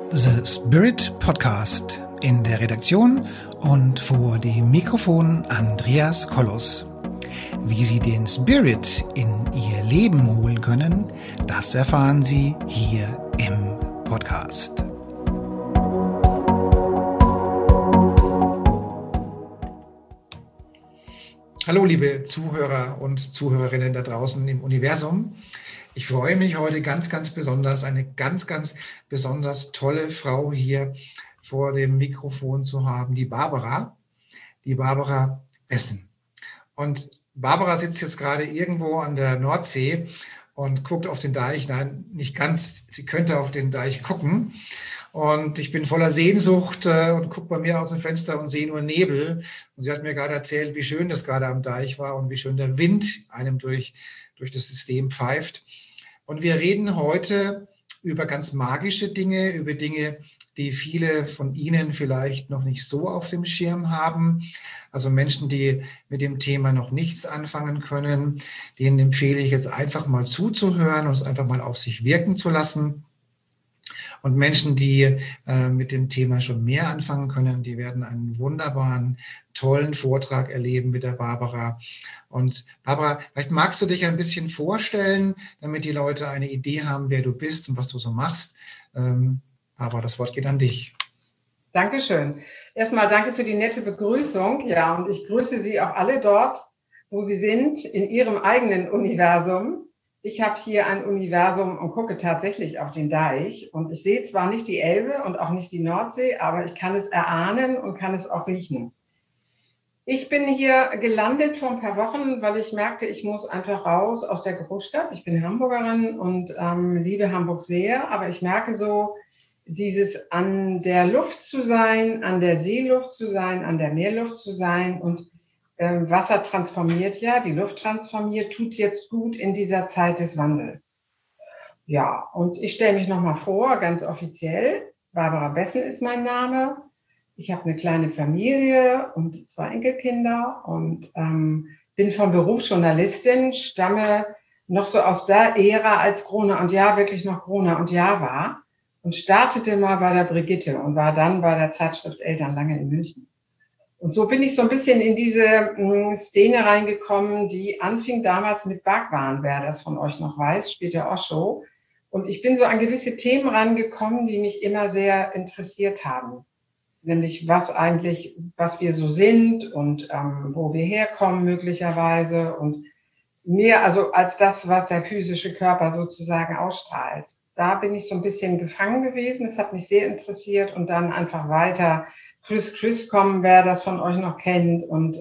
The Spirit Podcast. In der Redaktion und vor dem Mikrofon Andreas Kollos. Wie Sie den Spirit in Ihr Leben holen können, das erfahren Sie hier im Podcast. Hallo liebe Zuhörer und Zuhörerinnen da draußen im Universum. Ich freue mich heute ganz besonders, eine ganz besonders tolle Frau hier vor dem Mikrofon zu haben, die Barbara Bessen. Und Barbara sitzt jetzt gerade irgendwo an der Nordsee und guckt auf den Deich. Nein, nicht ganz, sie könnte auf den Deich gucken. Und ich bin voller Sehnsucht und gucke bei mir aus dem Fenster und sehe nur Nebel. Und sie hat mir gerade erzählt, wie schön das gerade am Deich war und wie schön der Wind einem durch das System pfeift. Und wir reden heute über ganz magische Dinge, über Dinge, die viele von Ihnen vielleicht noch nicht so auf dem Schirm haben. Also Menschen, die mit dem Thema noch nichts anfangen können, denen empfehle ich jetzt einfach mal zuzuhören und es einfach mal auf sich wirken zu lassen. Und Menschen, die mit dem Thema schon mehr anfangen können, die werden einen wunderbaren, tollen Vortrag erleben mit der Barbara. Und Barbara, vielleicht magst du dich ein bisschen vorstellen, damit die Leute eine Idee haben, wer du bist und was du so machst. Barbara, das Wort geht an dich. Dankeschön. Erstmal danke für die nette Begrüßung. Ja, und ich grüße Sie auch alle dort, wo Sie sind, in Ihrem eigenen Universum. Ich habe hier ein Universum und gucke tatsächlich auf den Deich. Und ich sehe zwar nicht die Elbe und auch nicht die Nordsee, aber ich kann es erahnen und kann es auch riechen. Ich bin hier gelandet vor ein paar Wochen, weil ich merkte, ich muss einfach raus aus der Großstadt. Ich bin Hamburgerin und liebe Hamburg sehr, aber ich merke so, dieses an der Luft zu sein, an der Seeluft zu sein, an der Meerluft zu sein und Wasser transformiert ja, die Luft transformiert, tut jetzt gut in dieser Zeit des Wandels. Ja, und ich stelle mich nochmal vor, ganz offiziell. Barbara Bessen ist mein Name. Ich habe eine kleine Familie und 2 Enkelkinder und bin von Beruf Journalistin, stamme noch so aus der Ära, als Gruner und Jahr wirklich noch Gruner und Jahr war und startete mal bei der Brigitte und war dann bei der Zeitschrift Eltern lange in München. Und so bin ich so ein bisschen in diese Szene reingekommen, die anfing damals mit Bhagwan, wer das von euch noch weiß, später Osho. Und ich bin so an gewisse Themen rangekommen, die mich immer sehr interessiert haben. Nämlich was wir so sind und wo wir herkommen möglicherweise und mehr also als das, was der physische Körper sozusagen ausstrahlt. Da bin ich so ein bisschen gefangen gewesen. Das hat mich sehr interessiert und dann einfach weiter Chris kommen, wer das von euch noch kennt. Und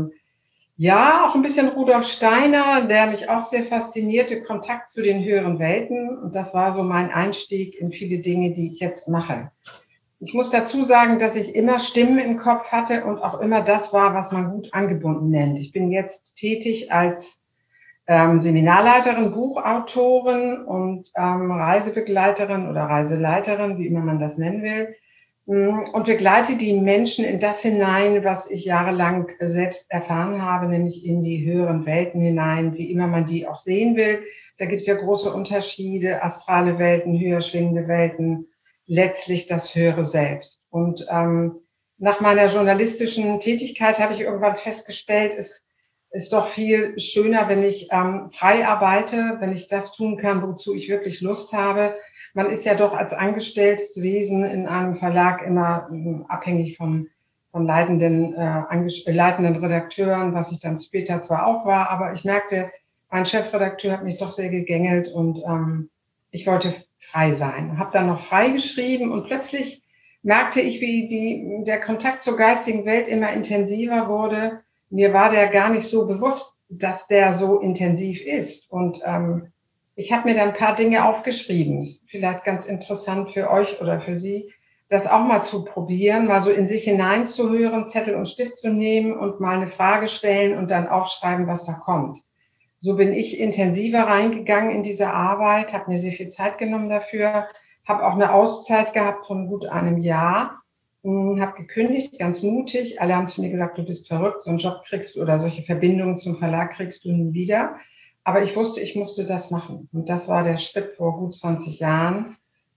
ja, auch ein bisschen Rudolf Steiner, der mich auch sehr faszinierte, Kontakt zu den höheren Welten. Und das war so mein Einstieg in viele Dinge, die ich jetzt mache. Ich muss dazu sagen, dass ich immer Stimmen im Kopf hatte und auch immer das war, was man gut angebunden nennt. Ich bin jetzt tätig als Seminarleiterin, Buchautorin und Reisebegleiterin oder Reiseleiterin, wie immer man das nennen will. Und begleite die Menschen in das hinein, was ich jahrelang selbst erfahren habe, nämlich in die höheren Welten hinein, wie immer man die auch sehen will. Da gibt es ja große Unterschiede, astrale Welten, höher schwingende Welten, letztlich das höhere Selbst. Und nach meiner journalistischen Tätigkeit habe ich irgendwann festgestellt, es ist doch viel schöner, wenn ich frei arbeite, wenn ich das tun kann, wozu ich wirklich Lust habe. Man ist ja doch als angestelltes Wesen in einem Verlag immer abhängig von leitenden Redakteuren, was ich dann später zwar auch war, aber ich merkte, mein Chefredakteur hat mich doch sehr gegängelt und ich wollte frei sein. Habe dann noch frei geschrieben und plötzlich merkte ich, wie der Kontakt zur geistigen Welt immer intensiver wurde. Mir war der gar nicht so bewusst, dass der so intensiv ist und ich habe mir dann ein paar Dinge aufgeschrieben. Ist vielleicht ganz interessant für euch oder für Sie, das auch mal zu probieren, mal so in sich hineinzuhören, Zettel und Stift zu nehmen und mal eine Frage stellen und dann aufschreiben, was da kommt. So bin ich intensiver reingegangen in diese Arbeit, habe mir sehr viel Zeit genommen dafür, habe auch eine Auszeit gehabt von gut einem Jahr, habe gekündigt, ganz mutig. Alle haben zu mir gesagt, du bist verrückt, so einen Job kriegst du oder solche Verbindungen zum Verlag kriegst du nie wieder. Aber ich wusste, ich musste das machen. Und das war der Schritt vor gut 20 Jahren.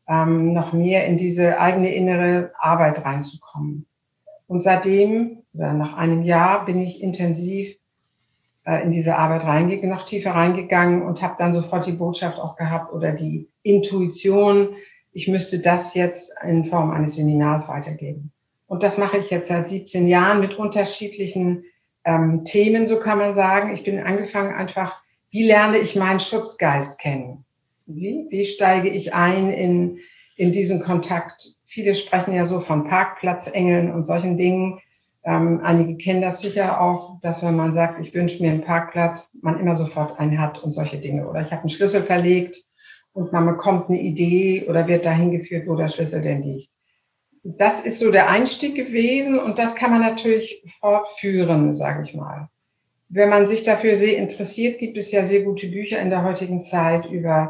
noch mehr in diese eigene innere Arbeit reinzukommen. Und seitdem, oder nach einem Jahr, bin ich intensiv in diese Arbeit noch tiefer reingegangen und habe dann sofort die Botschaft auch gehabt oder die Intuition, ich müsste das jetzt in Form eines Seminars weitergeben. Und das mache ich jetzt seit 17 Jahren mit unterschiedlichen Themen, so kann man sagen. Ich bin angefangen einfach, wie lerne ich meinen Schutzgeist kennen? Wie steige ich ein in diesen Kontakt? Viele sprechen ja so von Parkplatzengeln und solchen Dingen. Einige kennen das sicher auch, dass wenn man sagt, ich wünsche mir einen Parkplatz, man immer sofort einen hat und solche Dinge. Oder ich habe einen Schlüssel verlegt und man bekommt eine Idee oder wird dahin geführt, wo der Schlüssel denn liegt. Das ist so der Einstieg gewesen und das kann man natürlich fortführen, sage ich mal. Wenn man sich dafür sehr interessiert, gibt es ja sehr gute Bücher in der heutigen Zeit über,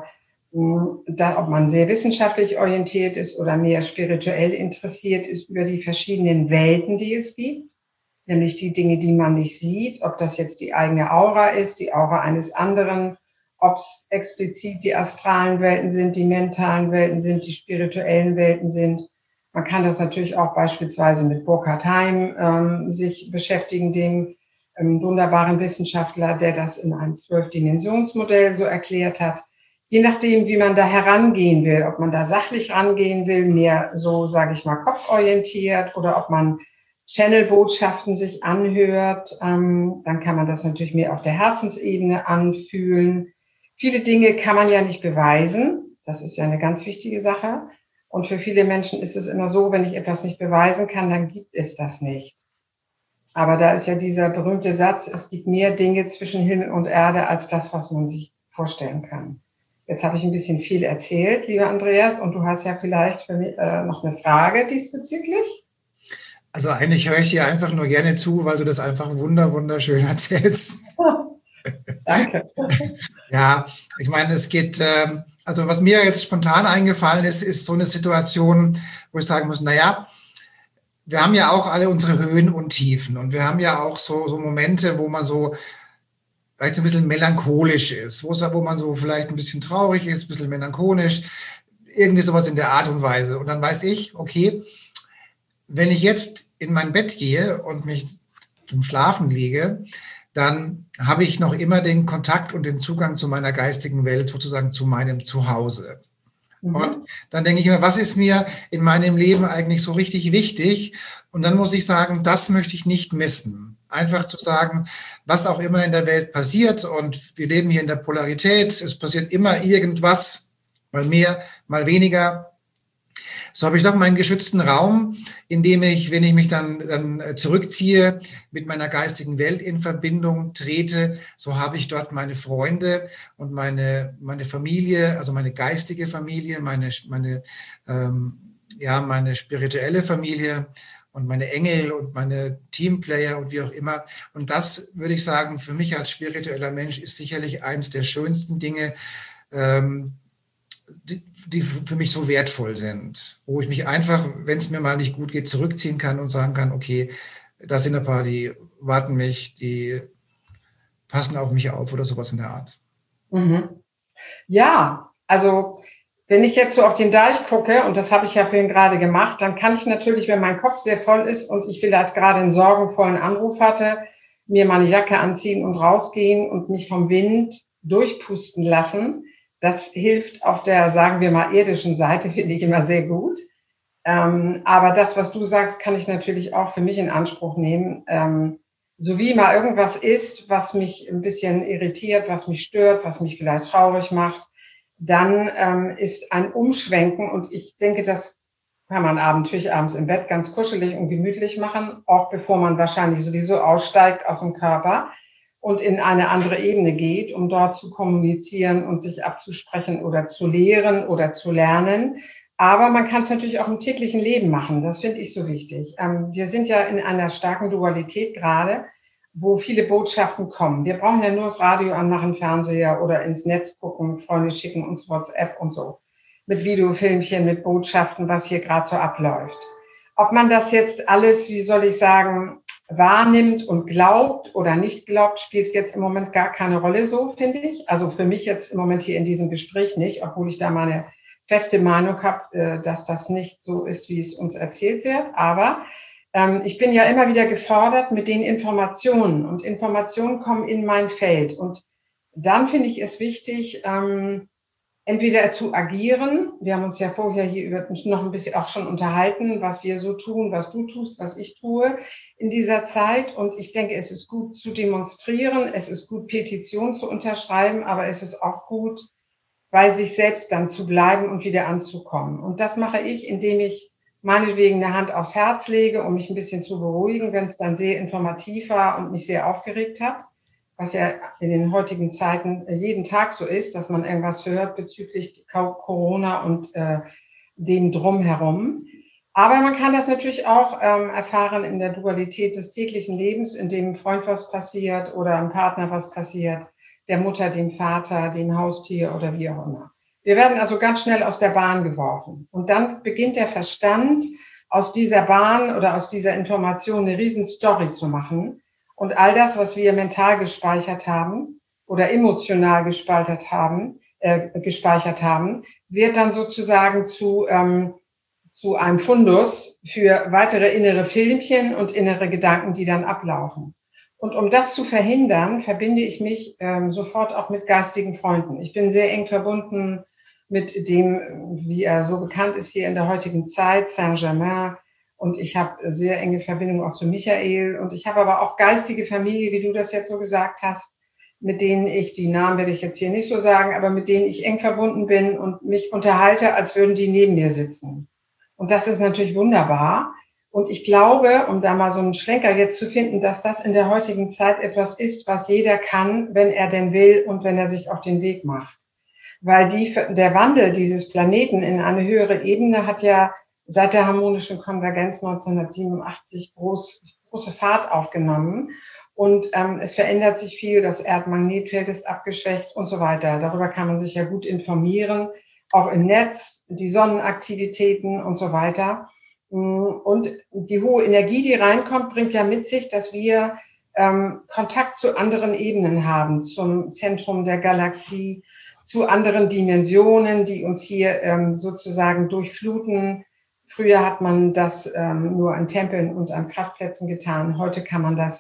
ob man sehr wissenschaftlich orientiert ist oder mehr spirituell interessiert ist, über die verschiedenen Welten, die es gibt. Nämlich die Dinge, die man nicht sieht, ob das jetzt die eigene Aura ist, die Aura eines anderen, ob es explizit die astralen Welten sind, die mentalen Welten sind, die spirituellen Welten sind. Man kann das natürlich auch beispielsweise mit Burkhard Heim sich beschäftigen, dem wunderbaren Wissenschaftler, der das in einem 12-Dimensionsmodell so erklärt hat. Je nachdem, wie man da herangehen will, ob man da sachlich rangehen will, mehr so, sage ich mal, kopforientiert oder ob man Channel-Botschaften sich anhört, dann kann man das natürlich mehr auf der Herzensebene anfühlen. Viele Dinge kann man ja nicht beweisen. Das ist ja eine ganz wichtige Sache. Und für viele Menschen ist es immer so, wenn ich etwas nicht beweisen kann, dann gibt es das nicht. Aber da ist ja dieser berühmte Satz, es gibt mehr Dinge zwischen Himmel und Erde als das, was man sich vorstellen kann. Jetzt habe ich ein bisschen viel erzählt, lieber Andreas, und du hast ja vielleicht für mich noch eine Frage diesbezüglich. Also eigentlich höre ich dir einfach nur gerne zu, weil du das einfach wunderschön erzählst. Danke. Ja, ich meine, es geht, also was mir jetzt spontan eingefallen ist, ist so eine Situation, wo ich sagen muss, naja, wir haben ja auch alle unsere Höhen und Tiefen und wir haben ja auch so Momente, wo man so vielleicht so ein bisschen melancholisch ist, wo man so vielleicht ein bisschen traurig ist, ein bisschen melancholisch, irgendwie sowas in der Art und Weise. Und dann weiß ich, okay, wenn ich jetzt in mein Bett gehe und mich zum Schlafen lege, dann habe ich noch immer den Kontakt und den Zugang zu meiner geistigen Welt, sozusagen zu meinem Zuhause. Und dann denke ich mir, was ist mir in meinem Leben eigentlich so richtig wichtig? Und dann muss ich sagen, das möchte ich nicht missen. Einfach zu sagen, was auch immer in der Welt passiert, und wir leben hier in der Polarität, es passiert immer irgendwas, mal mehr, mal weniger. So habe ich doch meinen geschützten Raum, in dem ich, wenn ich mich dann zurückziehe, mit meiner geistigen Welt in Verbindung trete, so habe ich dort meine Freunde und meine Familie, also meine geistige Familie, meine spirituelle Familie und meine Engel und meine Teamplayer und wie auch immer. Und das, würde ich sagen, für mich als spiritueller Mensch ist sicherlich eins der schönsten Dinge, die für mich so wertvoll sind, wo ich mich einfach, wenn es mir mal nicht gut geht, zurückziehen kann und sagen kann, okay, da sind ein paar, die warten mich, die passen auf mich auf oder sowas in der Art. Mhm. Ja, also wenn ich jetzt so auf den Deich gucke, und das habe ich ja vorhin gerade gemacht, dann kann ich natürlich, wenn mein Kopf sehr voll ist und ich vielleicht gerade einen sorgenvollen Anruf hatte, mir meine Jacke anziehen und rausgehen und mich vom Wind durchpusten lassen. Das hilft auf der, sagen wir mal, irdischen Seite, finde ich immer sehr gut. Aber das, was du sagst, kann ich natürlich auch für mich in Anspruch nehmen. So wie mal irgendwas ist, was mich ein bisschen irritiert, was mich stört, was mich vielleicht traurig macht, dann ist ein Umschwenken, und ich denke, das kann man natürlich abends im Bett ganz kuschelig und gemütlich machen, auch bevor man wahrscheinlich sowieso aussteigt aus dem Körper und in eine andere Ebene geht, um dort zu kommunizieren und sich abzusprechen oder zu lehren oder zu lernen. Aber man kann es natürlich auch im täglichen Leben machen. Das finde ich so wichtig. Wir sind ja in einer starken Dualität gerade, wo viele Botschaften kommen. Wir brauchen ja nur das Radio anmachen, Fernseher oder ins Netz gucken, Freunde schicken uns WhatsApp und so. Mit Videofilmchen, mit Botschaften, was hier gerade so abläuft. Ob man das jetzt alles, wie soll ich sagen, wahrnimmt und glaubt oder nicht glaubt, spielt jetzt im Moment gar keine Rolle so, finde ich. Also für mich jetzt im Moment hier in diesem Gespräch nicht, obwohl ich da meine feste Meinung habe, dass das nicht so ist, wie es uns erzählt wird. Aber ich bin ja immer wieder gefordert mit den Informationen. Und Informationen kommen in mein Feld. Und dann finde ich es wichtig, entweder zu agieren. Wir haben uns ja vorher hier noch ein bisschen auch schon unterhalten, was wir so tun, was du tust, was ich tue in dieser Zeit. Und ich denke, es ist gut zu demonstrieren, es ist gut, Petitionen zu unterschreiben, aber es ist auch gut, bei sich selbst dann zu bleiben und wieder anzukommen. Und das mache ich, indem ich meinetwegen eine Hand aufs Herz lege, um mich ein bisschen zu beruhigen, wenn es dann sehr informativ war und mich sehr aufgeregt hat, was ja in den heutigen Zeiten jeden Tag so ist, dass man irgendwas hört bezüglich Corona und dem Drumherum. Aber man kann das natürlich auch erfahren in der Dualität des täglichen Lebens, in dem einem Freund was passiert oder einem Partner was passiert, der Mutter, dem Vater, dem Haustier oder wie auch immer. Wir werden also ganz schnell aus der Bahn geworfen. Und dann beginnt der Verstand, aus dieser Bahn oder aus dieser Information eine riesen Story zu machen. Und all das, was wir mental gespeichert haben oder emotional gespeichert haben, wird dann sozusagen zu einem Fundus für weitere innere Filmchen und innere Gedanken, die dann ablaufen. Und um das zu verhindern, verbinde ich mich sofort auch mit geistigen Freunden. Ich bin sehr eng verbunden mit dem, wie er so bekannt ist hier in der heutigen Zeit, Saint-Germain. Und ich habe sehr enge Verbindung auch zu Michael. Und ich habe aber auch geistige Familie, wie du das jetzt so gesagt hast, mit denen ich, die Namen werde ich jetzt hier nicht so sagen, aber mit denen ich eng verbunden bin und mich unterhalte, als würden die neben mir sitzen. Und das ist natürlich wunderbar. Und ich glaube, um da mal so einen Schlenker jetzt zu finden, dass das in der heutigen Zeit etwas ist, was jeder kann, wenn er denn will und wenn er sich auf den Weg macht. Weil der Wandel dieses Planeten in eine höhere Ebene hat ja seit der harmonischen Konvergenz 1987 große Fahrt aufgenommen. Und es verändert sich viel, das Erdmagnetfeld ist abgeschwächt und so weiter. Darüber kann man sich ja gut informieren, auch im Netz, die Sonnenaktivitäten und so weiter. Und die hohe Energie, die reinkommt, bringt ja mit sich, dass wir Kontakt zu anderen Ebenen haben, zum Zentrum der Galaxie, zu anderen Dimensionen, die uns hier sozusagen durchfluten. Früher hat man das nur an Tempeln und an Kraftplätzen getan. Heute kann man das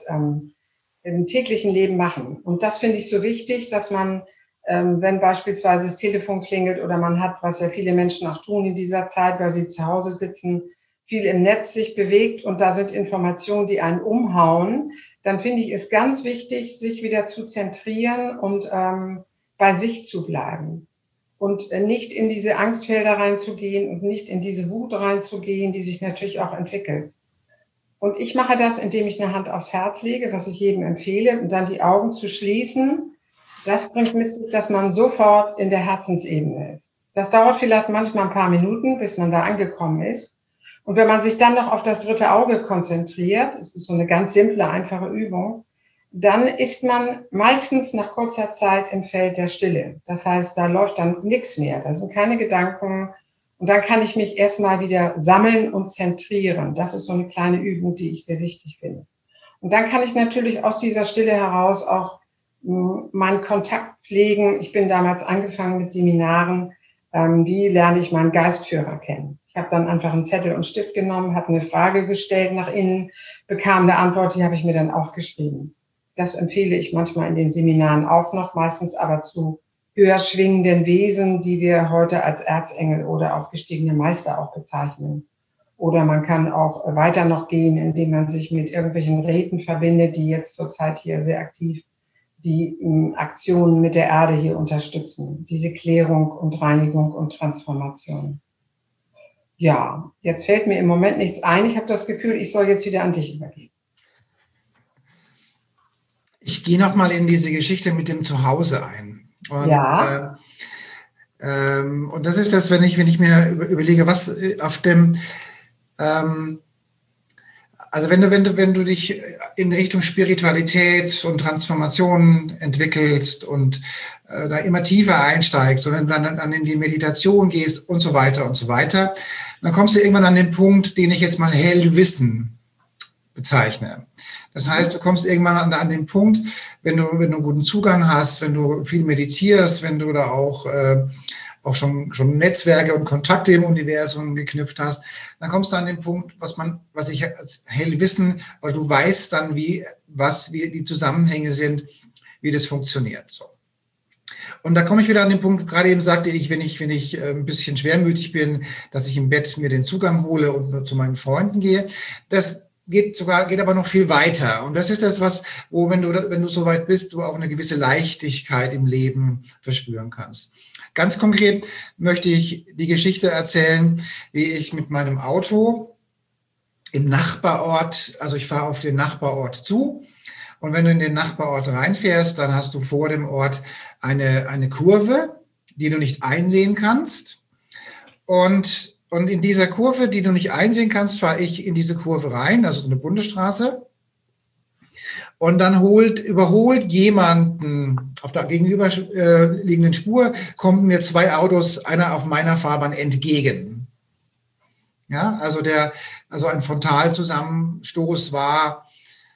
im täglichen Leben machen. Und das finde ich so wichtig, dass man, wenn beispielsweise das Telefon klingelt oder man hat, was ja viele Menschen auch tun in dieser Zeit, weil sie zu Hause sitzen, viel im Netz sich bewegt und da sind Informationen, die einen umhauen, dann finde ich es ganz wichtig, sich wieder zu zentrieren und bei sich zu bleiben und nicht in diese Angstfelder reinzugehen und nicht in diese Wut reinzugehen, die sich natürlich auch entwickelt. Und ich mache das, indem ich eine Hand aufs Herz lege, was ich jedem empfehle, und dann die Augen zu schließen. Das bringt mit sich, dass man sofort in der Herzensebene ist. Das dauert vielleicht manchmal ein paar Minuten, bis man da angekommen ist. Und wenn man sich dann noch auf das dritte Auge konzentriert, das ist so eine ganz simple, einfache Übung, dann ist man meistens nach kurzer Zeit im Feld der Stille. Das heißt, da läuft dann nichts mehr, da sind keine Gedanken. Und dann kann ich mich erstmal wieder sammeln und zentrieren. Das ist so eine kleine Übung, die ich sehr wichtig finde. Und dann kann ich natürlich aus dieser Stille heraus auch meinen Kontakt pflegen. Ich bin damals angefangen mit Seminaren. Wie lerne ich meinen Geistführer kennen? Ich habe dann einfach einen Zettel und Stift genommen, habe eine Frage gestellt nach innen, bekam eine Antwort, die habe ich mir dann aufgeschrieben. Das empfehle ich manchmal in den Seminaren auch noch, meistens aber zu höher schwingenden Wesen, die wir heute als Erzengel oder auch gestiegene Meister auch bezeichnen. Oder man kann auch weiter noch gehen, indem man sich mit irgendwelchen Räten verbindet, die jetzt zurzeit hier sehr aktiv die Aktionen mit der Erde hier unterstützen. Diese Klärung und Reinigung und Transformation. Ja, jetzt fällt mir im Moment nichts ein. Ich habe das Gefühl, ich soll jetzt wieder an dich übergeben. Ich gehe nochmal in diese Geschichte mit dem Zuhause ein. Und, ja. Und das ist das, wenn ich mir überlege, was auf dem, also wenn du dich in Richtung Spiritualität und Transformation entwickelst und da immer tiefer einsteigst und wenn du dann in die Meditation gehst und so weiter, dann kommst du irgendwann an den Punkt, den ich jetzt mal Hellwissen bezeichne. Das heißt, du kommst irgendwann an den Punkt, wenn du einen guten Zugang hast, wenn du viel meditierst, wenn du da auch auch schon Netzwerke und Kontakte im Universum geknüpft hast, dann kommst du an den Punkt, was ich als hell wissen, weil du weißt dann, wie die Zusammenhänge sind, wie das funktioniert. So. Und da komme ich wieder an den Punkt, gerade eben sagte ich, wenn ich ein bisschen schwermütig bin, dass ich im Bett mir den Zugang hole und nur zu meinen Freunden gehe. Das geht aber noch viel weiter. Und das ist das, wo, wenn du so weit bist, du auch eine gewisse Leichtigkeit im Leben verspüren kannst. Ganz konkret möchte ich die Geschichte erzählen, wie ich mit meinem Auto im Nachbarort, also ich fahre auf den Nachbarort zu. Und wenn du in den Nachbarort reinfährst, dann hast du vor dem Ort eine Kurve, die du nicht einsehen kannst. Und in dieser Kurve, die du nicht einsehen kannst, fahre ich in diese Kurve rein, also so eine Bundesstraße. Und dann überholt jemanden auf der gegenüberliegenden Spur, kommen mir 2 Autos, einer auf meiner Fahrbahn entgegen. Ja, also ein Frontalzusammenstoß war,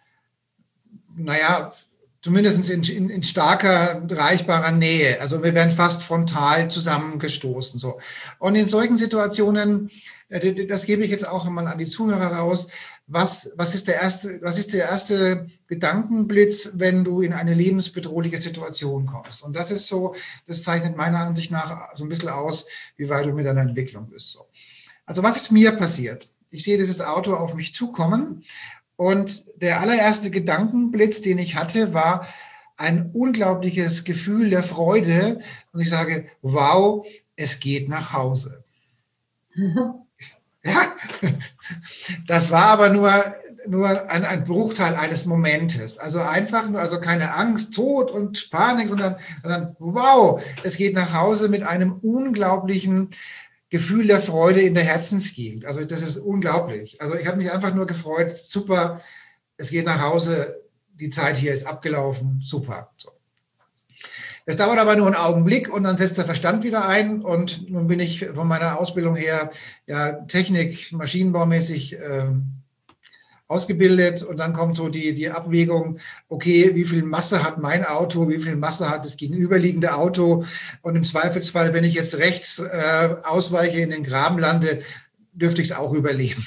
naja, zumindest in starker, reichbarer Nähe. Also wir werden fast frontal zusammengestoßen. So. Und in solchen Situationen, das gebe ich jetzt auch mal an die Zuhörer raus, was ist der erste Gedankenblitz, wenn du in eine lebensbedrohliche Situation kommst? Und das zeichnet meiner Ansicht nach so ein bisschen aus, wie weit du mit deiner Entwicklung bist. So. Also was ist mir passiert? Ich sehe dieses Auto auf mich zukommen. Und der allererste Gedankenblitz, den ich hatte, war ein unglaubliches Gefühl der Freude. Und ich sage, wow, es geht nach Hause. Ja, das war aber nur ein Bruchteil eines Momentes. Also einfach nur, also keine Angst, Tod und Panik, sondern wow, es geht nach Hause mit einem unglaublichen Gefühl der Freude in der Herzensgegend. Also das ist unglaublich. Also ich habe mich einfach nur gefreut, super, es geht nach Hause, die Zeit hier ist abgelaufen, super. So. Es dauert aber nur einen Augenblick und dann setzt der Verstand wieder ein und nun bin ich von meiner Ausbildung her ja Technik, maschinenbaumäßig ausgebildet und dann kommt so die Abwägung, okay, wie viel Masse hat mein Auto, wie viel Masse hat das gegenüberliegende Auto und im Zweifelsfall, wenn ich jetzt rechts ausweiche, in den Graben lande, dürfte ich es auch überleben.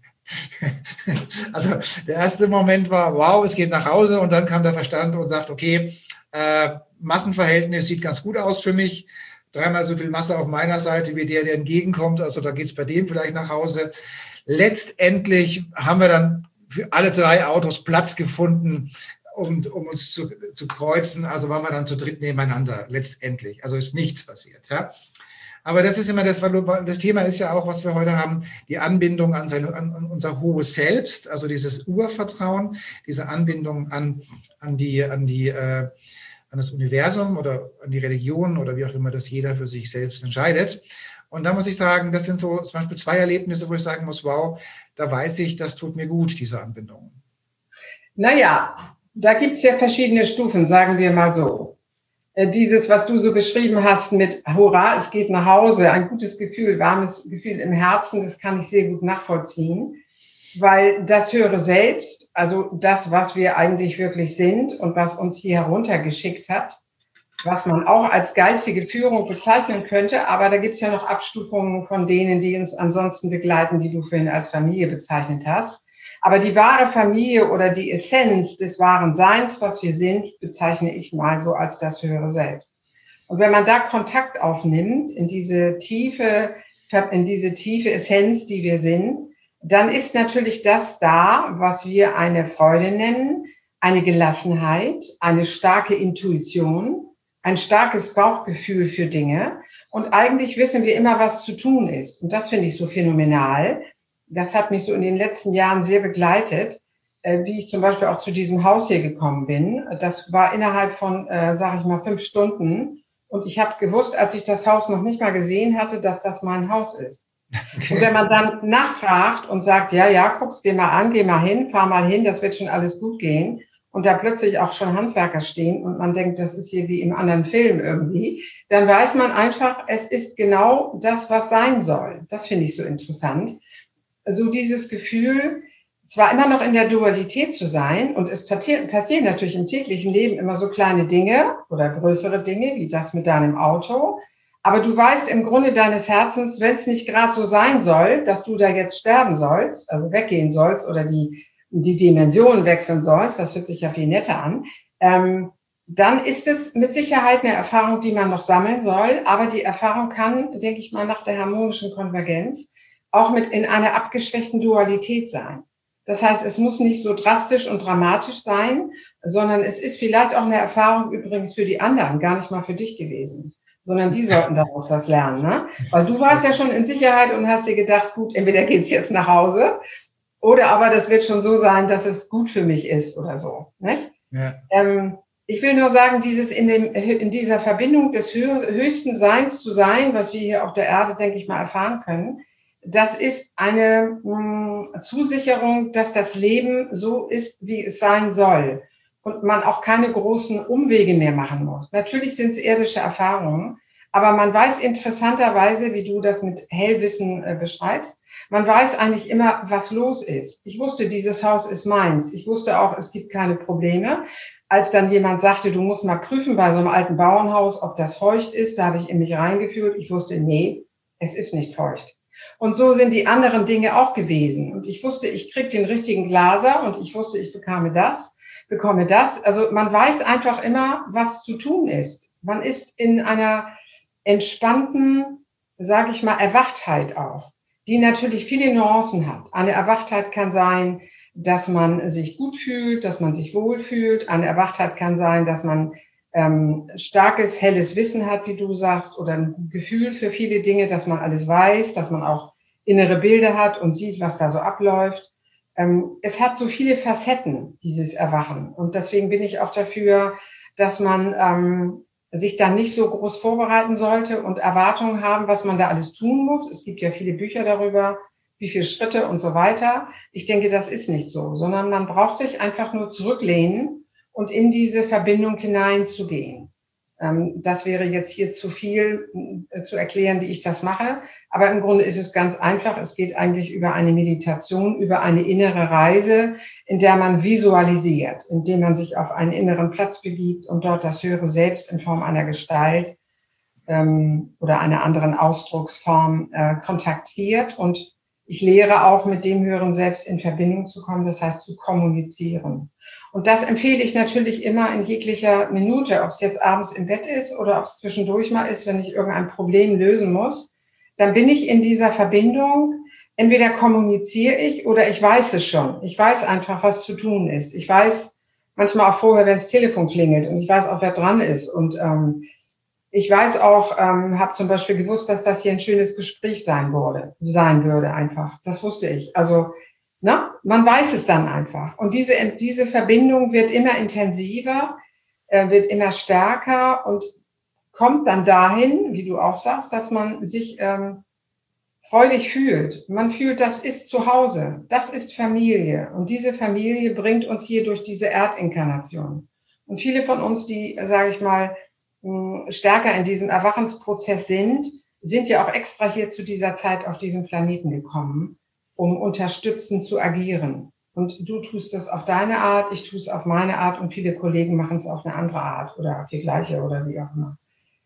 Also der erste Moment war, wow, es geht nach Hause und dann kam der Verstand und sagt, okay, Massenverhältnis sieht ganz gut aus für mich, 3-mal so viel Masse auf meiner Seite wie der entgegenkommt, also da geht es bei dem vielleicht nach Hause. Letztendlich haben wir dann für alle 3 Autos Platz gefunden, um uns zu kreuzen. Also waren wir dann zu dritt nebeneinander, letztendlich. Also ist nichts passiert. Ja? Aber das ist immer das Thema ist ja auch, was wir heute haben, die Anbindung an unser hohes Selbst, also dieses Urvertrauen, diese Anbindung an das Universum oder an die Religion oder wie auch immer das jeder für sich selbst entscheidet. Und da muss ich sagen, das sind so zum Beispiel 2 Erlebnisse, wo ich sagen muss, wow, da weiß ich, das tut mir gut, diese Anbindung. Naja, da gibt es ja verschiedene Stufen, sagen wir mal so. Dieses, was du so beschrieben hast mit Hurra, es geht nach Hause, ein gutes Gefühl, warmes Gefühl im Herzen, das kann ich sehr gut nachvollziehen, weil das höhere Selbst, also das, was wir eigentlich wirklich sind und was uns hier heruntergeschickt hat, was man auch als geistige Führung bezeichnen könnte, aber da gibt es ja noch Abstufungen von denen, die uns ansonsten begleiten, die du vorhin als Familie bezeichnet hast. Aber die wahre Familie oder die Essenz des wahren Seins, was wir sind, bezeichne ich mal so als das höhere Selbst. Und wenn man da Kontakt aufnimmt in diese tiefe Essenz, die wir sind, dann ist natürlich das da, was wir eine Freude nennen, eine Gelassenheit, eine starke Intuition, ein starkes Bauchgefühl für Dinge. Und eigentlich wissen wir immer, was zu tun ist. Und das finde ich so phänomenal. Das hat mich so in den letzten Jahren sehr begleitet, wie ich zum Beispiel auch zu diesem Haus hier gekommen bin. Das war innerhalb von, sage ich mal, 5 Stunden. Und ich habe gewusst, als ich das Haus noch nicht mal gesehen hatte, dass das mein Haus ist. Okay. Und wenn man dann nachfragt und sagt, ja, guck's dir mal an, geh mal hin, fahr mal hin, das wird schon alles gut gehen. Und da plötzlich auch schon Handwerker stehen und man denkt, das ist hier wie im anderen Film irgendwie, dann weiß man einfach, es ist genau das, was sein soll. Das finde ich so interessant. Also dieses Gefühl, zwar immer noch in der Dualität zu sein und es passieren natürlich im täglichen Leben immer so kleine Dinge oder größere Dinge, wie das mit deinem Auto, Aber du weißt im Grunde deines Herzens, wenn es nicht gerade so sein soll, dass du da jetzt sterben sollst, also weggehen sollst oder die Dimension wechseln sollst, das hört sich ja viel netter an, dann ist es mit Sicherheit eine Erfahrung, die man noch sammeln soll. Aber die Erfahrung kann, denke ich mal, nach der harmonischen Konvergenz auch mit in einer abgeschwächten Dualität sein. Das heißt, es muss nicht so drastisch und dramatisch sein, sondern es ist vielleicht auch eine Erfahrung übrigens für die anderen, gar nicht mal für dich gewesen, sondern die sollten daraus was lernen. Ne? Weil du warst ja schon in Sicherheit und hast dir gedacht, gut, entweder geht's jetzt nach Hause oder aber das wird schon so sein, dass es gut für mich ist oder so. Nicht? Ja. Ich will nur sagen, in dieser Verbindung des höchsten Seins zu sein, was wir hier auf der Erde, denke ich mal, erfahren können, das ist eine Zusicherung, dass das Leben so ist, wie es sein soll und man auch keine großen Umwege mehr machen muss. Natürlich sind es irdische Erfahrungen, aber man weiß interessanterweise, wie du das mit Hellwissen beschreibst, man weiß eigentlich immer, was los ist. Ich wusste, dieses Haus ist meins. Ich wusste auch, es gibt keine Probleme. Als dann jemand sagte, du musst mal prüfen bei so einem alten Bauernhaus, ob das feucht ist, da habe ich in mich reingefühlt. Ich wusste, nee, es ist nicht feucht. Und so sind die anderen Dinge auch gewesen. Und ich wusste, ich kriege den richtigen Glaser und ich wusste, ich bekomme das. Also man weiß einfach immer, was zu tun ist. Man ist in einer entspannten, sage ich mal, Erwachtheit auch, die natürlich viele Nuancen hat. Eine Erwachtheit kann sein, dass man sich gut fühlt, dass man sich wohlfühlt. Eine Erwachtheit kann sein, dass man starkes, helles Wissen hat, wie du sagst, oder ein Gefühl für viele Dinge, dass man alles weiß, dass man auch innere Bilder hat und sieht, was da so abläuft. Es hat so viele Facetten, dieses Erwachen. Und deswegen bin ich auch dafür, dass man sich da nicht so groß vorbereiten sollte und Erwartungen haben, was man da alles tun muss. Es gibt ja viele Bücher darüber, wie viele Schritte und so weiter. Ich denke, das ist nicht so, sondern man braucht sich einfach nur zurücklehnen und in diese Verbindung hineinzugehen. Das wäre jetzt hier zu viel zu erklären, wie ich das mache. Aber im Grunde ist es ganz einfach. Es geht eigentlich über eine Meditation, über eine innere Reise, in der man visualisiert, indem man sich auf einen inneren Platz begibt und dort das höhere Selbst in Form einer Gestalt oder einer anderen Ausdrucksform kontaktiert. Und ich lehre auch, mit dem höheren Selbst in Verbindung zu kommen, das heißt zu kommunizieren. Und das empfehle ich natürlich immer in jeglicher Minute, ob es jetzt abends im Bett ist oder ob es zwischendurch mal ist, wenn ich irgendein Problem lösen muss. Dann bin ich in dieser Verbindung. Entweder kommuniziere ich oder ich weiß es schon. Ich weiß einfach, was zu tun ist. Ich weiß manchmal auch vorher, wenn das Telefon klingelt und ich weiß auch, wer dran ist. Und ich weiß auch, habe zum Beispiel gewusst, dass das hier ein schönes Gespräch sein würde einfach. Das wusste ich. Also, man weiß es dann einfach. Und diese Verbindung wird immer intensiver, wird immer stärker und kommt dann dahin, wie du auch sagst, dass man sich freudig fühlt. Man fühlt, das ist zu Hause, das ist Familie. Und diese Familie bringt uns hier durch diese Erdinkarnation. Und viele von uns, die, sage ich mal, stärker in diesem Erwachensprozess sind ja auch extra hier zu dieser Zeit auf diesen Planeten gekommen, um unterstützend zu agieren. Und du tust das auf deine Art, ich tue es auf meine Art und viele Kollegen machen es auf eine andere Art oder auf die gleiche oder wie auch immer.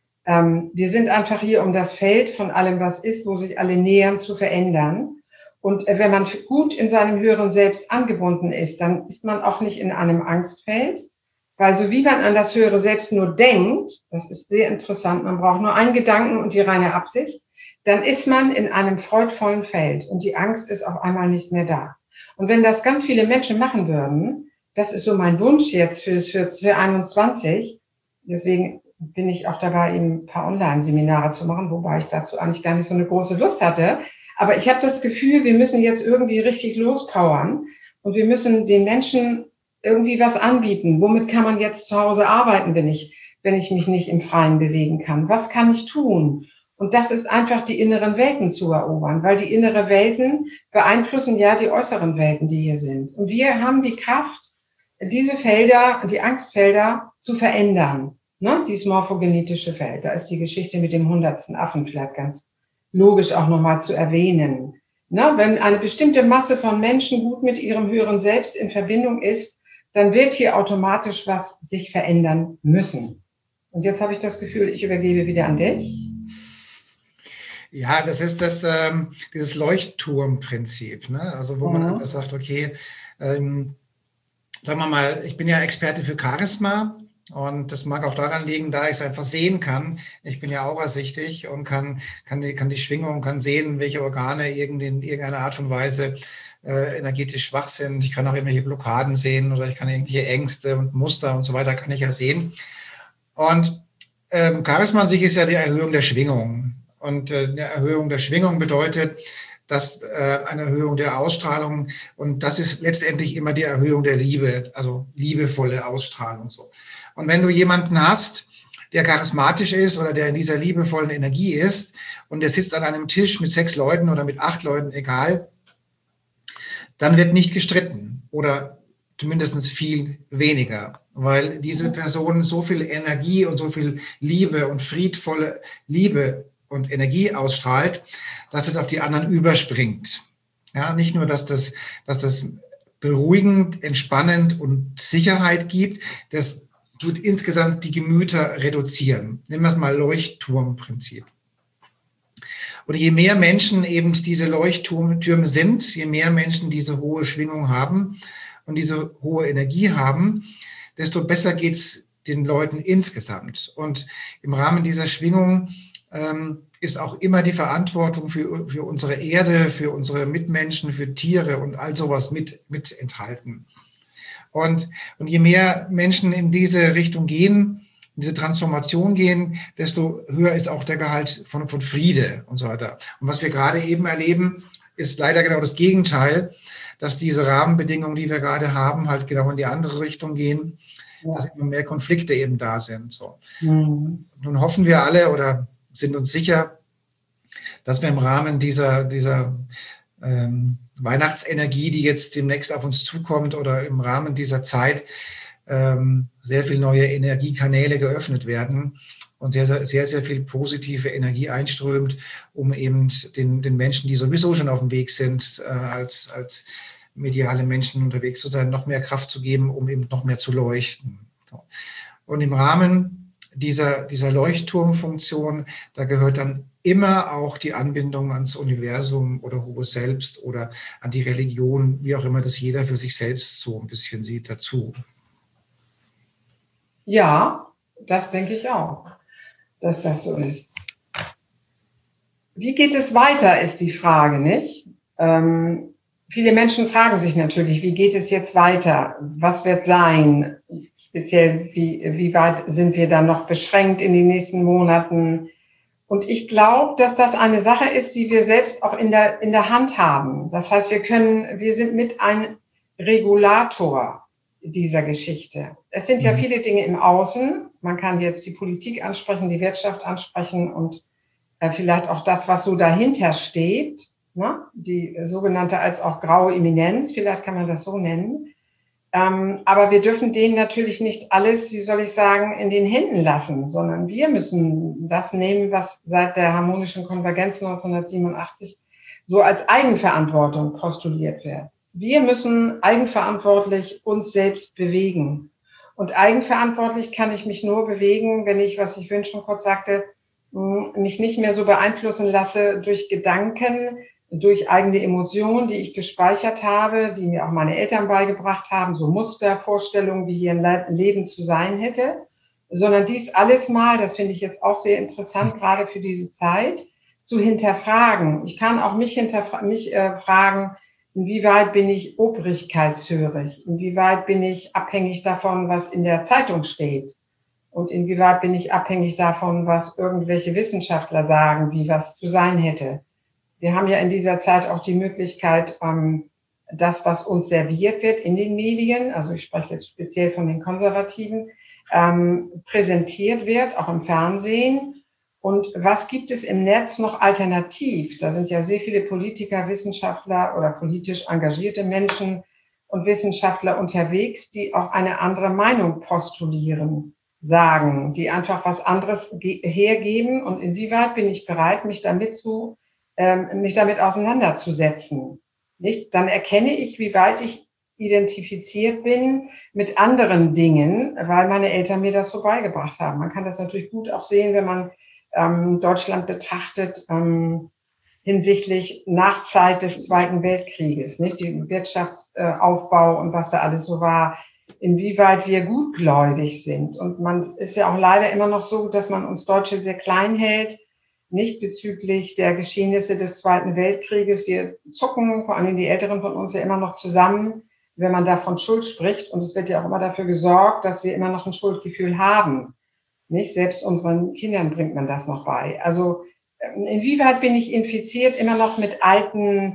Wir sind einfach hier, um das Feld von allem, was ist, wo sich alle nähern, zu verändern. Und wenn man gut in seinem höheren Selbst angebunden ist, dann ist man auch nicht in einem Angstfeld. Weil so wie man an das höhere Selbst nur denkt, das ist sehr interessant, man braucht nur einen Gedanken und die reine Absicht, dann ist man in einem freudvollen Feld und die Angst ist auf einmal nicht mehr da. Und wenn das ganz viele Menschen machen würden, das ist so mein Wunsch jetzt für 21, deswegen bin ich auch dabei, eben ein paar Online-Seminare zu machen, wobei ich dazu eigentlich gar nicht so eine große Lust hatte. Aber ich habe das Gefühl, wir müssen jetzt irgendwie richtig lospowern und wir müssen den Menschen irgendwie was anbieten. Womit kann man jetzt zu Hause arbeiten, wenn ich mich nicht im Freien bewegen kann? Was kann ich tun? Und das ist einfach die inneren Welten zu erobern, weil die inneren Welten beeinflussen ja die äußeren Welten, die hier sind. Und wir haben die Kraft, diese Felder, die Angstfelder zu verändern. Ne? Dieses morphogenetische Feld, da ist die Geschichte mit dem 100. Affen vielleicht ganz logisch auch nochmal zu erwähnen. Ne? Wenn eine bestimmte Masse von Menschen gut mit ihrem höheren Selbst in Verbindung ist, dann wird hier automatisch was sich verändern müssen. Und jetzt habe ich das Gefühl, ich übergebe wieder an dich. Ja, das ist dieses Leuchtturmprinzip, ne? Also wo man einfach sagt, okay, sagen wir mal, ich bin ja Experte für Charisma und das mag auch daran liegen, da ich es einfach sehen kann. Ich bin ja aurasichtig und kann die Schwingung, kann sehen, welche Organe in irgendeiner Art und Weise energetisch schwach sind. Ich kann auch irgendwelche Blockaden sehen oder ich kann irgendwelche Ängste und Muster und so weiter kann ich ja sehen. Und Charisma an sich ist ja die Erhöhung der Schwingung. Und eine Erhöhung der Schwingung bedeutet, dass eine Erhöhung der Ausstrahlung, und das ist letztendlich immer die Erhöhung der Liebe, also liebevolle Ausstrahlung. So. Und wenn du jemanden hast, der charismatisch ist oder der in dieser liebevollen Energie ist und der sitzt an einem Tisch mit 6 Leuten oder mit 8 Leuten, egal, dann wird nicht gestritten oder zumindest viel weniger, weil diese Person so viel Energie und so viel Liebe und friedvolle Liebe und Energie ausstrahlt, dass es auf die anderen überspringt. Ja, nicht nur, dass das beruhigend, entspannend und Sicherheit gibt, das tut insgesamt die Gemüter reduzieren. Nehmen wir es mal Leuchtturmprinzip. Und je mehr Menschen eben diese Leuchttürme sind, je mehr Menschen diese hohe Schwingung haben und diese hohe Energie haben, desto besser geht's den Leuten insgesamt. Und im Rahmen dieser Schwingung ist auch immer die Verantwortung für unsere Erde, für unsere Mitmenschen, für Tiere und all sowas mit enthalten. Und je mehr Menschen in diese Richtung gehen, in diese Transformation gehen, desto höher ist auch der Gehalt von Friede und so weiter. Und was wir gerade eben erleben, ist leider genau das Gegenteil, dass diese Rahmenbedingungen, die wir gerade haben, halt genau in die andere Richtung gehen, dass immer mehr Konflikte eben da sind. So. Nun hoffen wir alle oder sind uns sicher, dass wir im Rahmen dieser Weihnachtsenergie, die jetzt demnächst auf uns zukommt oder im Rahmen dieser Zeit sehr viel neue Energiekanäle geöffnet werden und sehr viel positive Energie einströmt, um eben den Menschen, die sowieso schon auf dem Weg sind, als mediale Menschen unterwegs zu sein, noch mehr Kraft zu geben, um eben noch mehr zu leuchten. Und im Rahmen dieser Leuchtturmfunktion, da gehört dann immer auch die Anbindung ans Universum oder hohes Selbst oder an die Religion, wie auch immer das jeder für sich selbst so ein bisschen sieht, dazu. Ja, das denke ich auch, dass das so ist. Wie geht es weiter, ist die Frage, nicht? Viele Menschen fragen sich natürlich, wie geht es jetzt weiter? Was wird sein? Speziell, wie weit sind wir dann noch beschränkt in den nächsten Monaten? Und ich glaube, dass das eine Sache ist, die wir selbst auch in der Hand haben. Das heißt, wir sind mit ein Regulator dieser Geschichte. Es sind ja viele Dinge im Außen. Man kann jetzt die Politik ansprechen, die Wirtschaft ansprechen und vielleicht auch das, was so dahinter steht, ne? Die sogenannte als auch graue Eminenz, vielleicht kann man das so nennen. Aber wir dürfen denen natürlich nicht alles, wie soll ich sagen, in den Händen lassen, sondern wir müssen das nehmen, was seit der harmonischen Konvergenz 1987 so als Eigenverantwortung postuliert wird. Wir müssen eigenverantwortlich uns selbst bewegen. Und eigenverantwortlich kann ich mich nur bewegen, wenn ich, was ich vorhin schon kurz sagte, mich nicht mehr so beeinflussen lasse durch Gedanken, durch eigene Emotionen, die ich gespeichert habe, die mir auch meine Eltern beigebracht haben, so Muster, Vorstellungen, wie hier ein Leben zu sein hätte, sondern dies alles mal, das finde ich jetzt auch sehr interessant, gerade für diese Zeit, zu hinterfragen. Ich kann auch mich fragen, inwieweit bin ich obrigkeitshörig, inwieweit bin ich abhängig davon, was in der Zeitung steht und inwieweit bin ich abhängig davon, was irgendwelche Wissenschaftler sagen, wie was zu sein hätte. Wir haben ja in dieser Zeit auch die Möglichkeit, das, was uns serviert wird in den Medien, also ich spreche jetzt speziell von den Konservativen, präsentiert wird, auch im Fernsehen. Und was gibt es im Netz noch alternativ? Da sind ja sehr viele Politiker, Wissenschaftler oder politisch engagierte Menschen und Wissenschaftler unterwegs, die auch eine andere Meinung postulieren, sagen, die einfach was anderes hergeben. Und inwieweit bin ich bereit, mich damit auseinanderzusetzen? Nicht? Dann erkenne ich, wie weit ich identifiziert bin mit anderen Dingen, weil meine Eltern mir das so beigebracht haben. Man kann das natürlich gut auch sehen, wenn man Deutschland betrachtet, hinsichtlich Nachzeit des Zweiten Weltkrieges, nicht? Die Wirtschaftsaufbau und was da alles so war, inwieweit wir gutgläubig sind. Und man ist ja auch leider immer noch so, dass man uns Deutsche sehr klein hält, nicht bezüglich der Geschehnisse des Zweiten Weltkrieges. Wir zucken, vor allem die Älteren von uns, ja immer noch zusammen, wenn man da von Schuld spricht. Und es wird ja auch immer dafür gesorgt, dass wir immer noch ein Schuldgefühl haben. Nicht? Selbst unseren Kindern bringt man das noch bei. Also inwieweit bin ich infiziert immer noch mit alten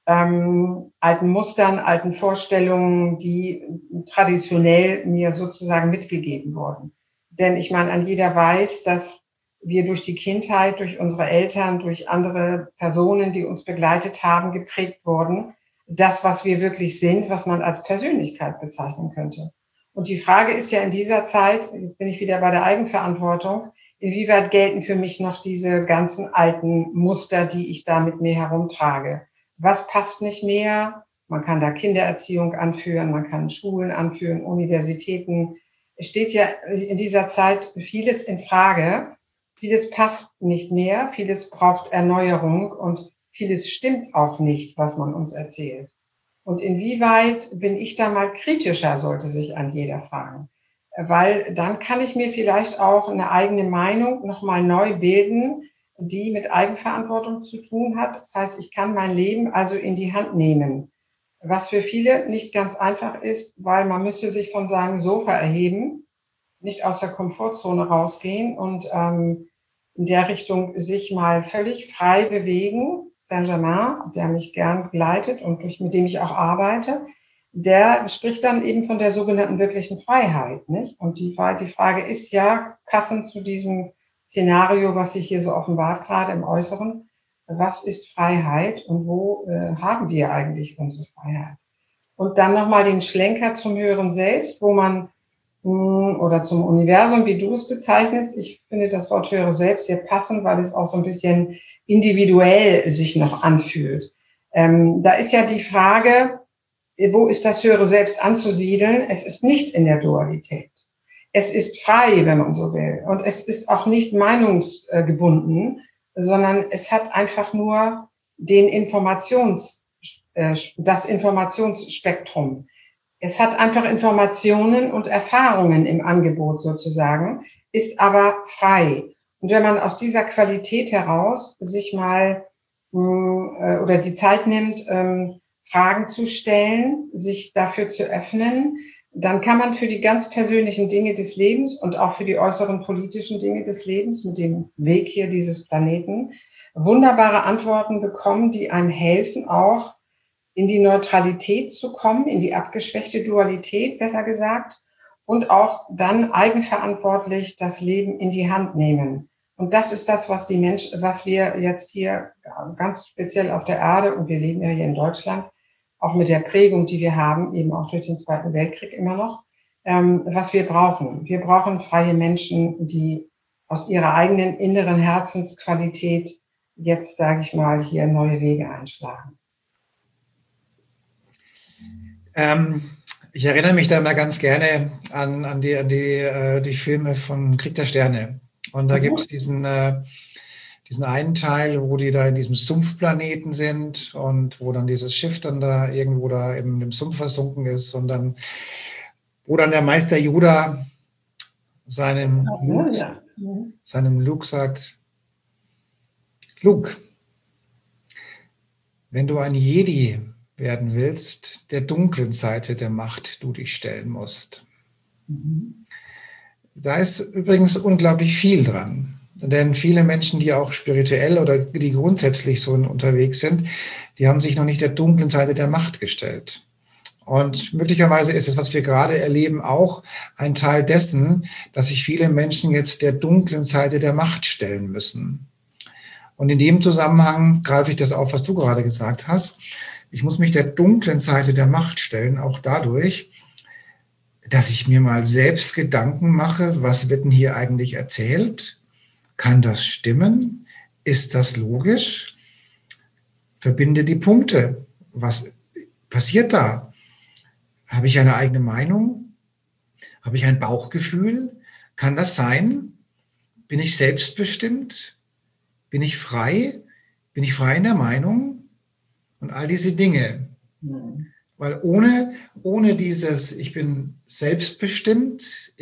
Mustern, alten Vorstellungen, die traditionell mir sozusagen mitgegeben wurden. Denn ich meine, an jeder weiß, dass wir durch die Kindheit, durch unsere Eltern, durch andere Personen, die uns begleitet haben, geprägt wurden. Das, was wir wirklich sind, was man als Persönlichkeit bezeichnen könnte. Und die Frage ist ja in dieser Zeit, jetzt bin ich wieder bei der Eigenverantwortung, inwieweit gelten für mich noch diese ganzen alten Muster, die ich da mit mir herumtrage? Was passt nicht mehr? Man kann da Kindererziehung anführen, man kann Schulen anführen, Universitäten. Es steht ja in dieser Zeit vieles in Frage. Vieles passt nicht mehr, vieles braucht Erneuerung und vieles stimmt auch nicht, was man uns erzählt. Und inwieweit bin ich da mal kritischer, sollte sich an jeder fragen. Weil dann kann ich mir vielleicht auch eine eigene Meinung nochmal neu bilden, die mit Eigenverantwortung zu tun hat. Das heißt, ich kann mein Leben also in die Hand nehmen. Was für viele nicht ganz einfach ist, weil man müsste sich von seinem Sofa erheben, nicht aus der Komfortzone rausgehen und in der Richtung sich mal völlig frei bewegen. Saint-Germain, der mich gern begleitet und mit dem ich auch arbeite, der spricht dann eben von der sogenannten wirklichen Freiheit, nicht? Und die Frage ist ja, passend zu diesem Szenario, was sich hier so offenbart, gerade im Äußeren, was ist Freiheit und wo haben wir eigentlich unsere Freiheit? Und dann nochmal den Schlenker zum höheren Selbst, wo man, oder zum Universum, wie du es bezeichnest. Ich finde das Wort höhere Selbst sehr passend, weil es auch so ein bisschen individuell sich noch anfühlt. Da ist ja die Frage, wo ist das höhere Selbst anzusiedeln? Es ist nicht in der Dualität. Es ist frei, wenn man so will. Und es ist auch nicht meinungsgebunden, sondern es hat einfach nur das Informationsspektrum. Es hat einfach Informationen und Erfahrungen im Angebot sozusagen, ist aber frei. Und wenn man aus dieser Qualität heraus sich mal oder die Zeit nimmt, Fragen zu stellen, sich dafür zu öffnen, dann kann man für die ganz persönlichen Dinge des Lebens und auch für die äußeren politischen Dinge des Lebens mit dem Weg hier dieses Planeten wunderbare Antworten bekommen, die einem helfen, auch in die Neutralität zu kommen, in die abgeschwächte Dualität, besser gesagt, und auch dann eigenverantwortlich das Leben in die Hand nehmen. Und das ist das, was wir jetzt hier ganz speziell auf der Erde, und wir leben ja hier in Deutschland, auch mit der Prägung, die wir haben, eben auch durch den Zweiten Weltkrieg immer noch, was wir brauchen. Wir brauchen freie Menschen, die aus ihrer eigenen inneren Herzensqualität jetzt, sage ich mal, hier neue Wege einschlagen. Ich erinnere mich da immer ganz gerne an die Filme von Krieg der Sterne. Und da gibt es diesen einen Teil, wo die da in diesem Sumpfplaneten sind und wo dann dieses Schiff dann da irgendwo da im Sumpf versunken ist und dann, wo dann der Meister Yoda seinem Luke sagt, Luke, wenn du ein Jedi werden willst, der dunklen Seite der Macht du dich stellen musst. Da ist übrigens unglaublich viel dran. Denn viele Menschen, die auch spirituell oder die grundsätzlich so unterwegs sind, die haben sich noch nicht der dunklen Seite der Macht gestellt. Und möglicherweise ist es, was wir gerade erleben, auch ein Teil dessen, dass sich viele Menschen jetzt der dunklen Seite der Macht stellen müssen. Und in dem Zusammenhang greife ich das auf, was du gerade gesagt hast. Ich muss mich der dunklen Seite der Macht stellen, auch dadurch, dass ich mir mal selbst Gedanken mache, was wird denn hier eigentlich erzählt? Kann das stimmen? Ist das logisch? Verbinde die Punkte. Was passiert da? Habe ich eine eigene Meinung? Habe ich ein Bauchgefühl? Kann das sein? Bin ich selbstbestimmt? Bin ich frei? Bin ich frei in der Meinung? Und all diese Dinge. Weil ohne dieses, ich bin selbstbestimmt,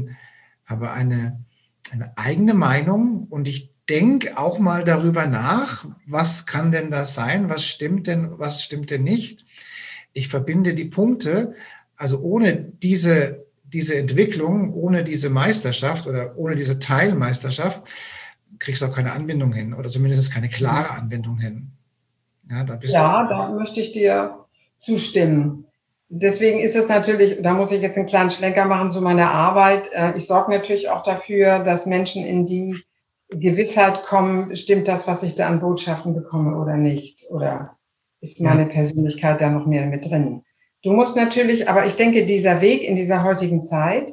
habe eine eigene Meinung und ich denke auch mal darüber nach, was kann denn das sein? Was stimmt denn nicht? Ich verbinde die Punkte, also ohne diese Entwicklung, ohne diese Meisterschaft oder ohne diese Teilmeisterschaft, kriegst du auch keine Anbindung hin oder zumindest keine klare Anbindung hin. Ja, da möchte ich dir zustimmen. Deswegen ist es natürlich, da muss ich jetzt einen kleinen Schlenker machen zu meiner Arbeit. Ich sorge natürlich auch dafür, dass Menschen in die Gewissheit kommen, stimmt das, was ich da an Botschaften bekomme oder nicht? Oder ist meine Persönlichkeit da noch mehr mit drin? Du musst natürlich, aber ich denke, dieser Weg in dieser heutigen Zeit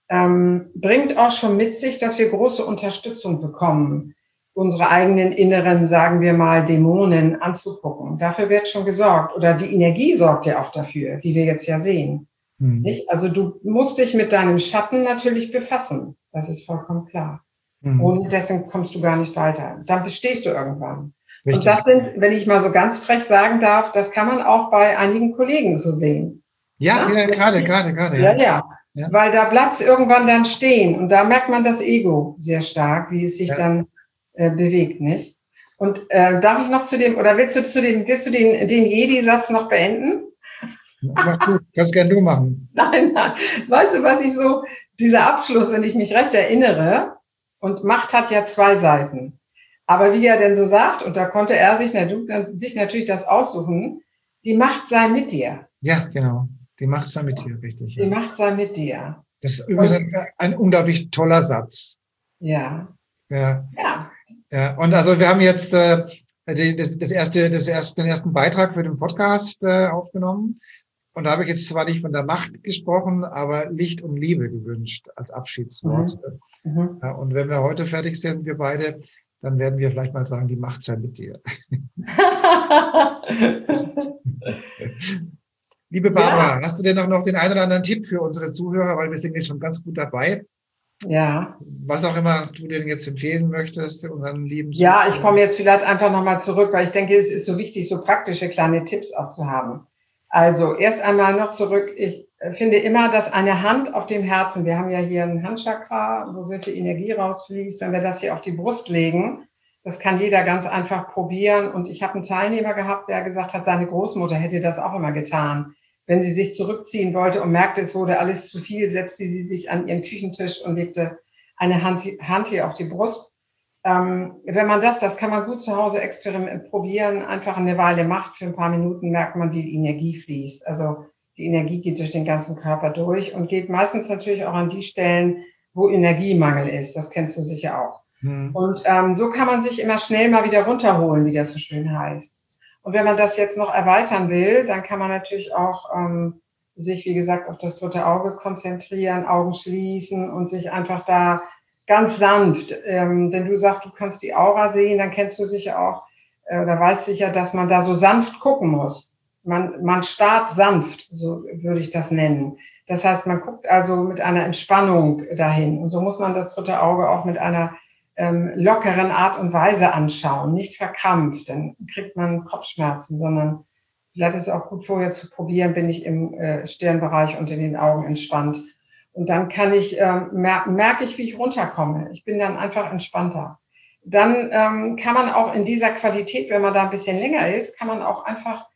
bringt auch schon mit sich, dass wir große Unterstützung bekommen, unsere eigenen inneren, sagen wir mal, Dämonen anzugucken. Dafür wird schon gesorgt. Oder die Energie sorgt ja auch dafür, wie wir jetzt ja sehen. Nicht? Also du musst dich mit deinem Schatten natürlich befassen. Das ist vollkommen klar. Ohne dessen kommst du gar nicht weiter. Dann bestehst du irgendwann. Richtig. Und das sind, wenn ich mal so ganz frech sagen darf, das kann man auch bei einigen Kollegen so sehen. Ja, gerade. Ja. Weil da bleibt es irgendwann dann stehen. Und da merkt man das Ego sehr stark, wie es sich dann bewegt, nicht? Und darf ich noch zu dem, oder willst du den Jedi-Satz noch beenden? Mach du, kannst gerne du machen. Nein. Weißt du, was ich so, dieser Abschluss, wenn ich mich recht erinnere, und Macht hat ja zwei Seiten. Aber wie er denn so sagt, und da konnte er sich natürlich das aussuchen, die Macht sei mit dir. Ja, genau. Die Macht sei mit dir, richtig. Die Macht sei mit dir. Das ist übrigens ein unglaublich toller Satz. Ja. Ja, und also wir haben jetzt den ersten Beitrag für den Podcast aufgenommen. Und da habe ich jetzt zwar nicht von der Macht gesprochen, aber Licht und Liebe gewünscht als Abschiedswort. Ja, und wenn wir heute fertig sind, wir beide, dann werden wir vielleicht mal sagen, die Macht sei mit dir. Liebe Barbara, hast du denn noch den einen oder anderen Tipp für unsere Zuhörer, weil wir sind jetzt schon ganz gut dabei? Ja. Was auch immer du denn jetzt empfehlen möchtest, unseren lieben Zuhörern. Ja, ich komme jetzt vielleicht einfach nochmal zurück, weil ich denke, es ist so wichtig, so praktische kleine Tipps auch zu haben. Also erst einmal noch zurück. Ich finde immer, dass eine Hand auf dem Herzen, wir haben ja hier ein Handchakra, wo sehr viel Energie rausfließt, wenn wir das hier auf die Brust legen, das kann jeder ganz einfach probieren. Und ich habe einen Teilnehmer gehabt, der gesagt hat, seine Großmutter hätte das auch immer getan. Wenn sie sich zurückziehen wollte und merkte, es wurde alles zu viel, setzte sie sich an ihren Küchentisch und legte eine Hand hier auf die Brust. Wenn man das kann man gut zu Hause probieren, einfach eine Weile macht, für ein paar Minuten merkt man, wie die Energie fließt. Also die Energie geht durch den ganzen Körper durch und geht meistens natürlich auch an die Stellen, wo Energiemangel ist. Das kennst du sicher auch. Und so kann man sich immer schnell mal wieder runterholen, wie das so schön heißt. Und wenn man das jetzt noch erweitern will, dann kann man natürlich auch sich, wie gesagt, auf das dritte Auge konzentrieren, Augen schließen und sich einfach da ganz sanft, wenn du sagst, du kannst die Aura sehen, dann kennst du sicher auch, oder weißt sicher, dass man da so sanft gucken muss. Man starrt sanft, so würde ich das nennen. Das heißt, man guckt also mit einer Entspannung dahin. Und so muss man das dritte Auge auch mit einer lockeren Art und Weise anschauen, nicht verkrampft, dann kriegt man Kopfschmerzen, sondern vielleicht ist es auch gut vorher zu probieren, bin ich im Stirnbereich und in den Augen entspannt. Und dann kann ich, merke ich, wie ich runterkomme. Ich bin dann einfach entspannter. Dann kann man auch in dieser Qualität, wenn man da ein bisschen länger ist, kann man auch einfach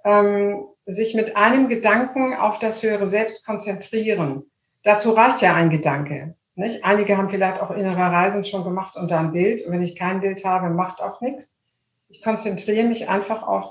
sich mit einem Gedanken auf das höhere Selbst konzentrieren. Dazu reicht ja ein Gedanke. Nicht? Einige haben vielleicht auch innere Reisen schon gemacht und da ein Bild. Und wenn ich kein Bild habe, macht auch nichts. Ich konzentriere mich einfach auf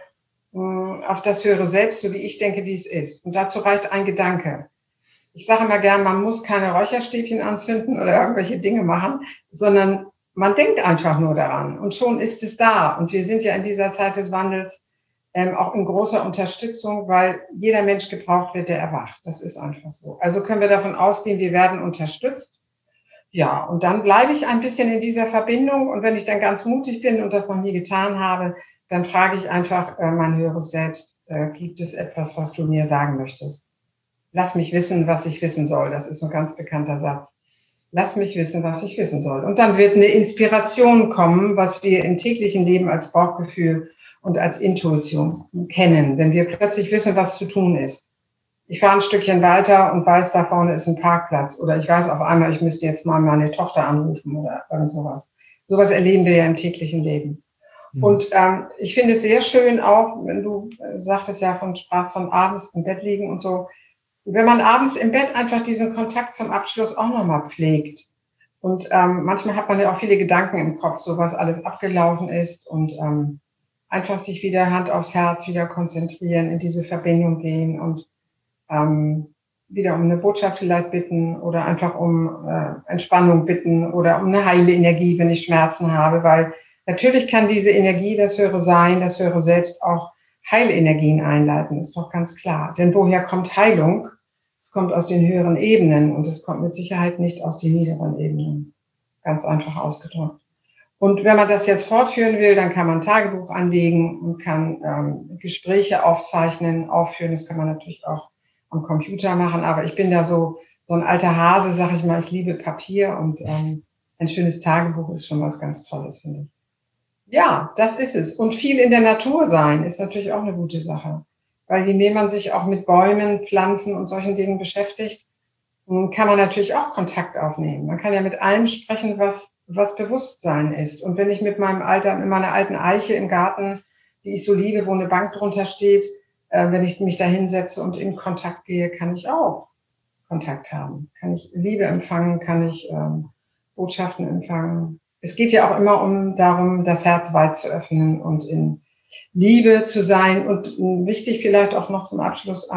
auf das höhere Selbst, so wie ich denke, wie es ist. Und dazu reicht ein Gedanke. Ich sage immer gern, man muss keine Räucherstäbchen anzünden oder irgendwelche Dinge machen, sondern man denkt einfach nur daran und schon ist es da. Und wir sind ja in dieser Zeit des Wandels auch in großer Unterstützung, weil jeder Mensch gebraucht wird, der erwacht. Das ist einfach so. Also können wir davon ausgehen, wir werden unterstützt. Ja, und dann bleibe ich ein bisschen in dieser Verbindung. Und wenn ich dann ganz mutig bin und das noch nie getan habe, dann frage ich einfach mein höheres Selbst, gibt es etwas, was du mir sagen möchtest? Lass mich wissen, was ich wissen soll. Das ist ein ganz bekannter Satz. Lass mich wissen, was ich wissen soll. Und dann wird eine Inspiration kommen, was wir im täglichen Leben als Bauchgefühl und als Intuition kennen, wenn wir plötzlich wissen, was zu tun ist. Ich fahre ein Stückchen weiter und weiß, da vorne ist ein Parkplatz. Oder ich weiß auf einmal, ich müsste jetzt mal meine Tochter anrufen oder irgend sowas. Sowas erleben wir ja im täglichen Leben. Und ich finde es sehr schön auch, wenn du sagtest ja von Spaß von abends im Bett liegen und so, wenn man abends im Bett einfach diesen Kontakt zum Abschluss auch nochmal pflegt. Und manchmal hat man ja auch viele Gedanken im Kopf, so was alles abgelaufen ist und einfach sich wieder Hand aufs Herz wieder konzentrieren, in diese Verbindung gehen und wieder um eine Botschaft vielleicht bitten oder einfach um Entspannung bitten oder um eine heile Energie, wenn ich Schmerzen habe, weil natürlich kann diese Energie, das höhere Sein, das höhere Selbst auch Heilenergien einleiten, ist doch ganz klar. Denn woher kommt Heilung? Es kommt aus den höheren Ebenen und es kommt mit Sicherheit nicht aus den niederen Ebenen. Ganz einfach ausgedrückt. Und wenn man das jetzt fortführen will, dann kann man ein Tagebuch anlegen und kann Gespräche aufzeichnen, aufführen. Das kann man natürlich auch am Computer machen, aber ich bin da so ein alter Hase, sag ich mal, ich liebe Papier und ein schönes Tagebuch ist schon was ganz Tolles, finde ich. Ja, das ist es. Und viel in der Natur sein ist natürlich auch eine gute Sache. Weil je mehr man sich auch mit Bäumen, Pflanzen und solchen Dingen beschäftigt, kann man natürlich auch Kontakt aufnehmen. Man kann ja mit allem sprechen, was Bewusstsein ist. Und wenn ich mit meiner alten Eiche im Garten, die ich so liebe, wo eine Bank drunter steht, wenn ich mich da hinsetze und in Kontakt gehe, kann ich auch Kontakt haben. Kann ich Liebe empfangen, kann ich Botschaften empfangen. Es geht ja auch immer darum, das Herz weit zu öffnen und in Liebe zu sein. Und wichtig vielleicht auch noch zum Abschluss,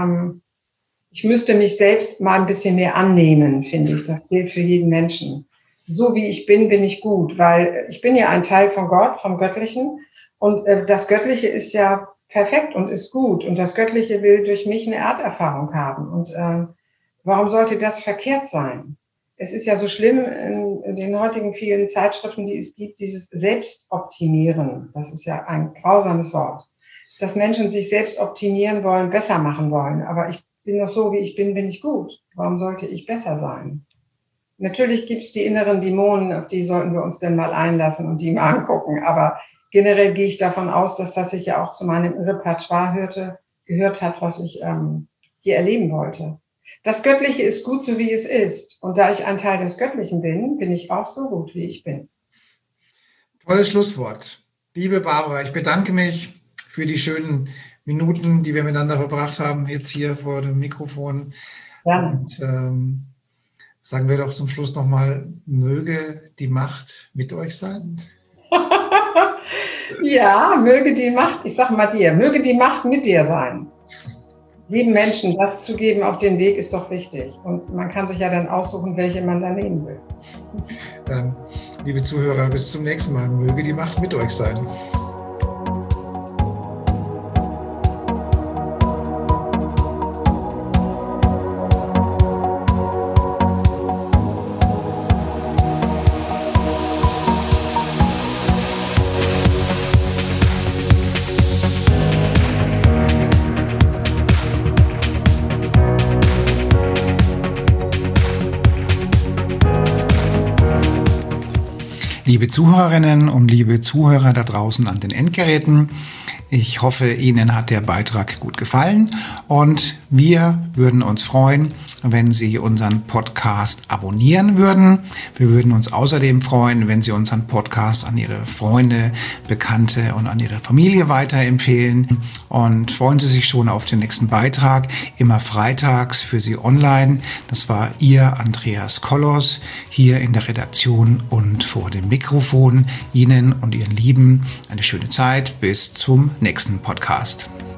ich müsste mich selbst mal ein bisschen mehr annehmen, finde ich. Das gilt für jeden Menschen. So wie ich bin, bin ich gut, weil ich bin ja ein Teil von Gott, vom Göttlichen. Und das Göttliche ist ja perfekt und ist gut. Und das Göttliche will durch mich eine Erderfahrung haben. Und warum sollte das verkehrt sein? Es ist ja so schlimm in den heutigen vielen Zeitschriften, die es gibt, dieses Selbstoptimieren. Das ist ja ein grausames Wort. Dass Menschen sich selbst optimieren wollen, besser machen wollen. Aber ich bin doch so, wie ich bin ich gut. Warum sollte ich besser sein? Natürlich gibt es die inneren Dämonen, auf die sollten wir uns denn mal einlassen und die mal angucken. Aber generell gehe ich davon aus, dass das sich ja auch zu meinem Repertoire gehört hat, was ich hier erleben wollte. Das Göttliche ist gut, so wie es ist. Und da ich ein Teil des Göttlichen bin, bin ich auch so gut, wie ich bin. Tolles Schlusswort. Liebe Barbara, ich bedanke mich für die schönen Minuten, die wir miteinander verbracht haben, jetzt hier vor dem Mikrofon. Gerne. Und sagen wir doch zum Schluss nochmal, möge die Macht mit euch sein. Ja, möge die Macht, ich sag mal dir, möge die Macht mit dir sein. Lieben Menschen, das zu geben auf den Weg ist doch wichtig. Und man kann sich ja dann aussuchen, welche man da nehmen will. Liebe Zuhörer, bis zum nächsten Mal. Möge die Macht mit euch sein. Liebe Zuhörerinnen und liebe Zuhörer da draußen an den Endgeräten, ich hoffe, Ihnen hat der Beitrag gut gefallen und wir würden uns freuen, wenn Sie unseren Podcast abonnieren würden. Wir würden uns außerdem freuen, wenn Sie unseren Podcast an Ihre Freunde, Bekannte und an Ihre Familie weiterempfehlen. Und freuen Sie sich schon auf den nächsten Beitrag, immer freitags für Sie online. Das war Ihr Andreas Kollos hier in der Redaktion und vor dem Mikrofon. Ihnen und Ihren Lieben eine schöne Zeit. Bis zum nächsten Podcast.